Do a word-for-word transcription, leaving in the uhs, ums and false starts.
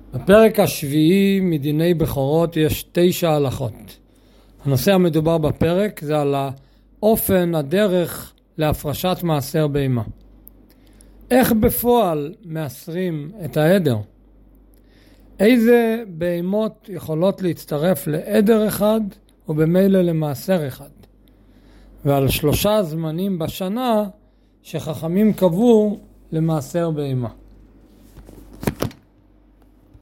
בפרק השביעי מדיני בכורות יש תשע הלכות. הנושא המדובר בפרק זה על האופן, הדרך להפרשת מעשר בהמה. איך בפועל מאסרים את העדר? איזה בהמות יכולות להצטרף לעדר אחד ובמילא למעשר אחד? ועל שלושה זמנים בשנה שחכמים קבעו למעשר בהמה.